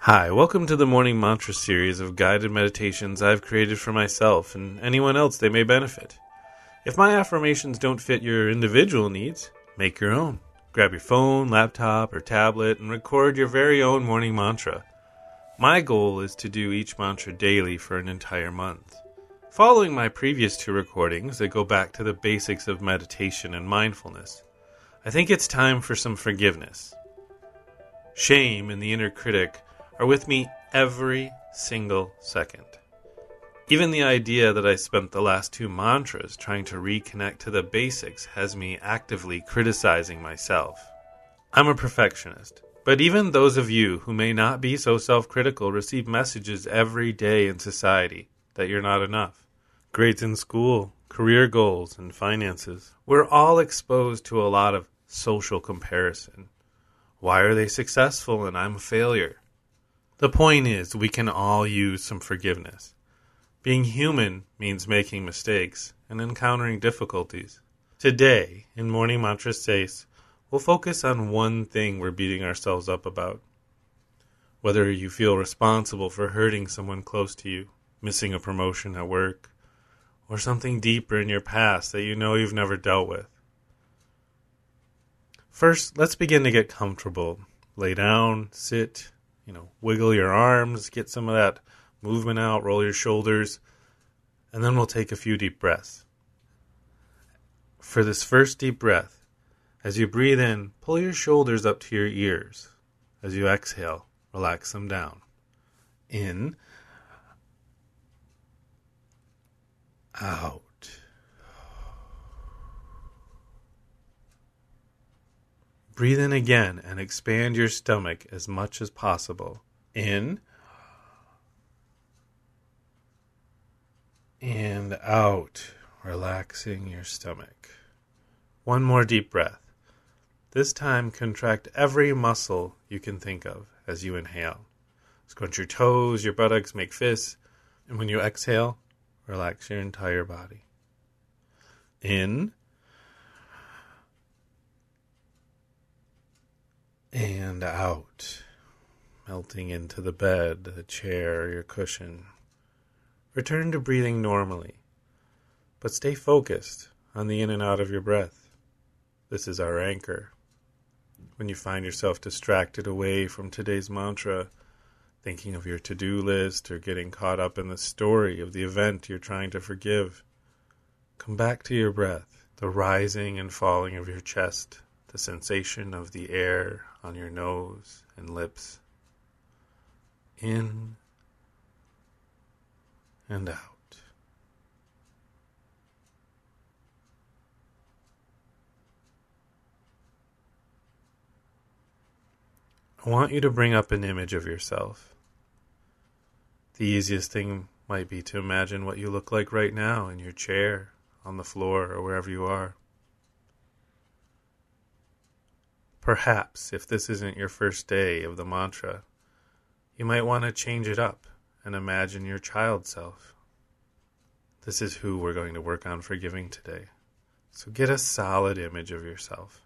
Hi, welcome to the Morning Mantra series of guided meditations I've created for myself and anyone else they may benefit. If my affirmations don't fit your individual needs, make your own. Grab your phone, laptop, or tablet and record your very own morning mantra. My goal is to do each mantra daily for an entire month. Following my previous two recordings that go back to the basics of meditation and mindfulness, I think it's time for some forgiveness. Shame and the inner critic are with me every single second. Even the idea that I spent the last two mantras trying to reconnect to the basics has me actively criticizing myself. I'm a perfectionist, but even those of you who may not be so self-critical receive messages every day in society that you're not enough. Grades in school, career goals, and finances. We're all exposed to a lot of social comparison. Why are they successful and I'm a failure? The point is, we can all use some forgiveness. Being human means making mistakes and encountering difficulties. Today, in Morning Mantra 6, we'll focus on one thing we're beating ourselves up about. Whether you feel responsible for hurting someone close to you, missing a promotion at work, or something deeper in your past that you know you've never dealt with. First, let's begin to get comfortable. Lay down, sit, wiggle your arms, get some of that movement out, roll your shoulders, and then we'll take a few deep breaths. For this first deep breath, as you breathe in, pull your shoulders up to your ears. As you exhale, relax them down. In, out. Breathe in again and expand your stomach as much as possible. In and out, relaxing your stomach. One more deep breath. This time, contract every muscle you can think of as you inhale. Scrunch your toes, your buttocks, make fists. And when you exhale, relax your entire body. In and out, melting into the bed, the chair, your cushion. Return to breathing normally, but stay focused on the in and out of your breath. This is our anchor. When you find yourself distracted away from today's mantra, thinking of your to-do list or getting caught up in the story of the event you're trying to forgive, come back to your breath, the rising and falling of your chest, the sensation of the air on your nose and lips. In and out. I want you to bring up an image of yourself. The easiest thing might be to imagine what you look like right now in your chair, on the floor, or wherever you are. Perhaps, if this isn't your first day of the mantra, you might want to change it up and imagine your child self. This is who we're going to work on forgiving today. So get a solid image of yourself.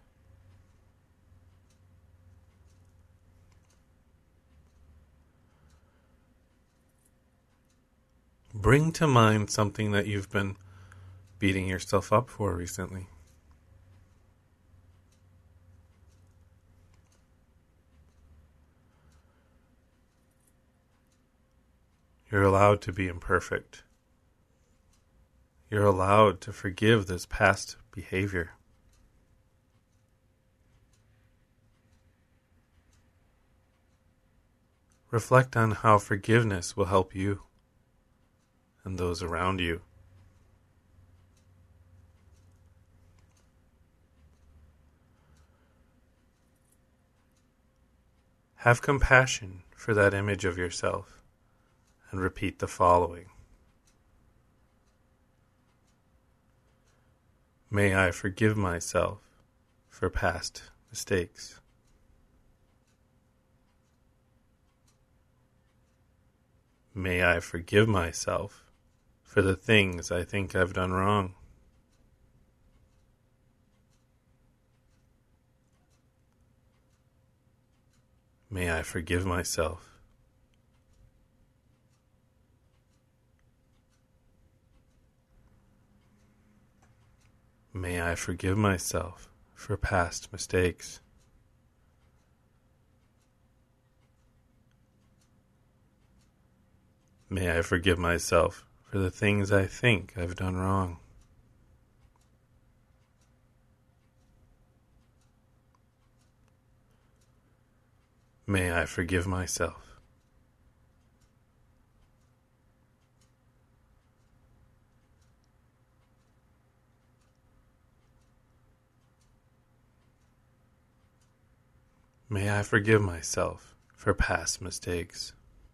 Bring to mind something that you've been beating yourself up for recently. You're allowed to be imperfect. You're allowed to forgive this past behavior. Reflect on how forgiveness will help you and those around you. Have compassion for that image of yourself. And repeat the following. May I forgive myself for past mistakes. May I forgive myself for the things I think I've done wrong. May I forgive myself May I forgive myself for past mistakes. May I forgive myself for the things I think I've done wrong. May I forgive myself. May I forgive myself for past mistakes.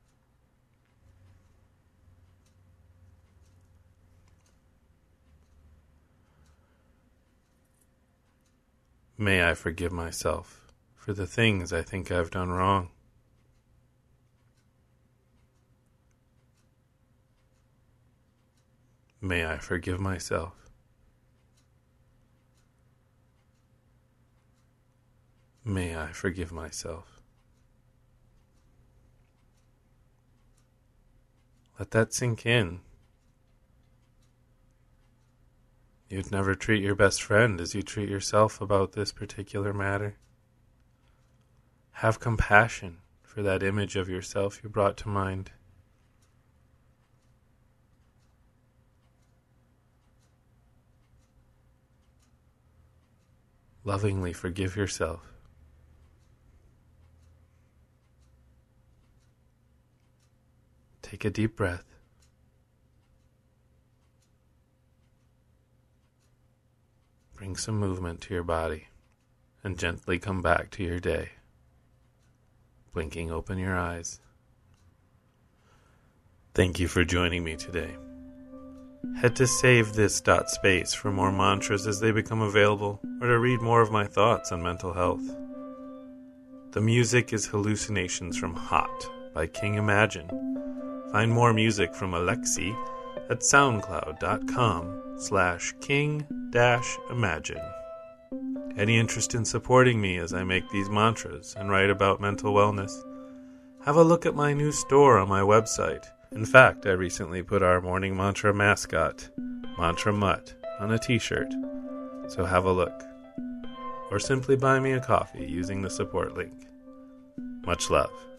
May I forgive myself for the things I think I've done wrong. May I forgive myself. May I forgive myself. Let that sink in. You'd never treat your best friend as you treat yourself about this particular matter. Have compassion for that image of yourself you brought to mind. Lovingly forgive yourself. Take a deep breath. Bring some movement to your body and gently come back to your day. Blinking open your eyes. Thank you for joining me today. Head to SaveThis.space for more mantras as they become available, or to read more of my thoughts on mental health. The music is Hallucinations from Hot by King Imagine. Find more music from Alexi at soundcloud.com/king-imagine. Any interest in supporting me as I make these mantras and write about mental wellness? Have a look at my new store on my website. In fact, I recently put our morning mantra mascot, Mantra Mutt, on a t-shirt, so have a look. Or simply buy me a coffee using the support link. Much love.